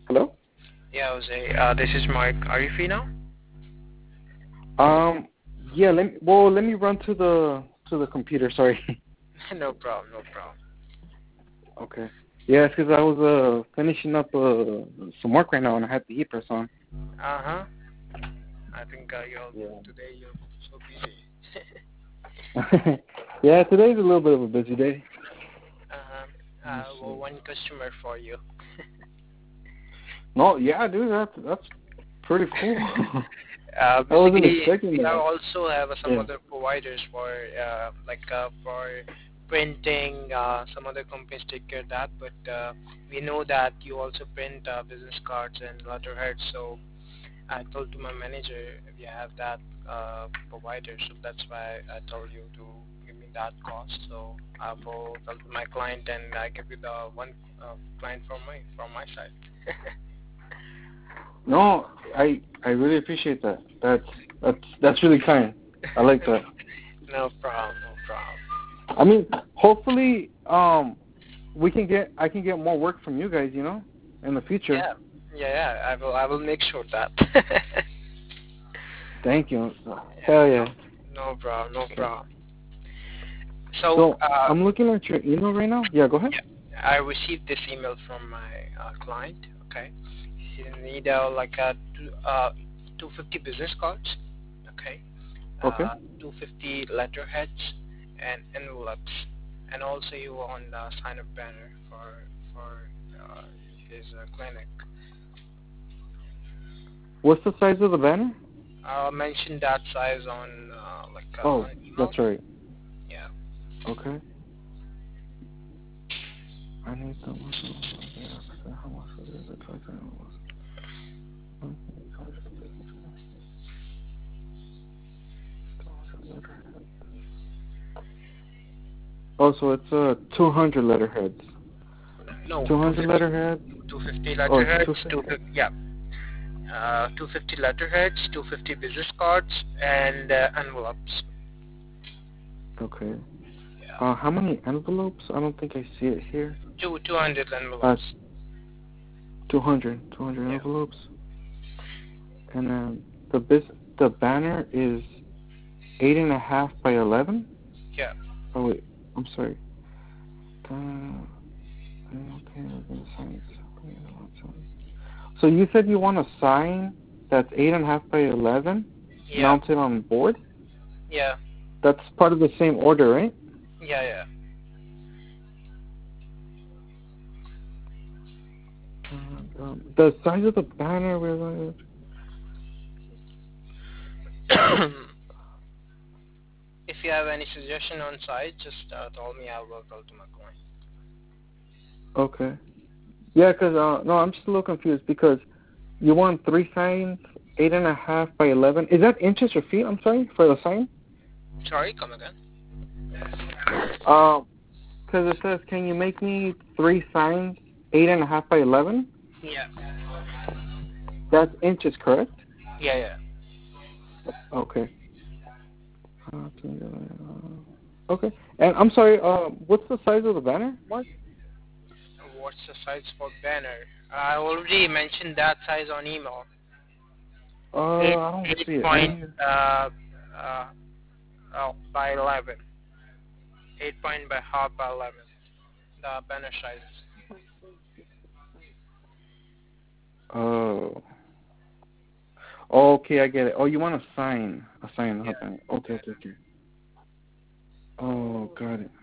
Hello? Yeah, Jose. This is Mark. Are you free now? Um, yeah, let me run to the computer, sorry. No problem. No problem. Okay. Yeah, it's 'cause I was finishing up some work right now and I had the heat press on. Uh huh. I think you're Yeah. today you're so busy. Yeah, today's a little bit of a busy day. Uh-huh. Let me Well, see. one customer for you. No, yeah, dude, that's pretty cool. I wasn't Basically, expecting we that. also have some Yeah. other providers for for printing. Some other companies take care of that, but we know that you also print business cards and letterheads. So I told to my manager we have that provider, so that's why I told you to give me that cost. So I will tell to my client and I give you the one client from my side. No, I really appreciate that. That's really kind. I like that. No problem, no problem. I mean, hopefully, I can get more work from you guys, in the future. Yeah, yeah. I will make sure that. Thank you. Yeah, Hell no, yeah. no problem, no Okay. problem. So, So I'm looking at your email right now. Yeah, go ahead. yeah, I received this email from my client. Okay, he need 250 business cards. Okay, Okay. 250 letterheads and envelopes, and also you want a sign up banner for his clinic. What's the size of the banner? I'll mention that size on Oh, on email. that's right. Yeah. Okay. I need the how much is it? Oh, so it's 200 letterheads. No, 200 letterheads 250 or letterheads, 250? 250 letterheads, 250 business cards, and envelopes. Okay. Yeah, How many envelopes? I don't think I see it here. 200 Uh, envelopes. 200 Yeah, envelopes. And then the banner is 8.5 by 11. yeah, Oh wait, I'm sorry. Okay, we're gonna sign it. So you said you want a sign that's 8.5 by 11 yeah, mounted on board? yeah, That's part of the same order, right? yeah, The size of the banner, we're yeah. If you have any suggestion on site, just tell me. I will tell to my client. okay. Yeah, 'cause no, I'm just a little confused because you want 3 signs, 8.5 by 11. Is that inches or feet? I'm sorry for the sign. Sorry, come again. 'Cause it says, can you make me 3 signs, 8.5 by 11? Yeah, That's inches, correct? yeah. Okay. Okay. And I'm sorry. What's the size of the banner, Mark? What's the size for banner? I already mentioned that size on email. Eight I don't eight see it. Let point me. uh, by 11. 8 point by half by 11. The banner sizes. Oh. Okay, I get it. Oh, you want a sign? A sign, Yeah, not banner. Okay, yeah. okay, okay. Oh, got it.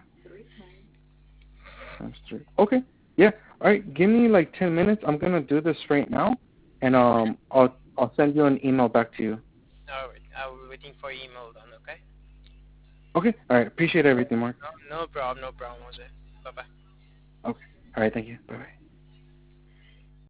Times 3. Okay. Yeah. All right. Give me like 10 minutes. I'm gonna do this right now, and I'll send you an email back to you. All right. I'll be waiting for email then. Okay. Okay. All right. Appreciate everything, Mark. No, no problem. No problem, Jose. Bye bye. Okay. All right. Thank you. Bye bye.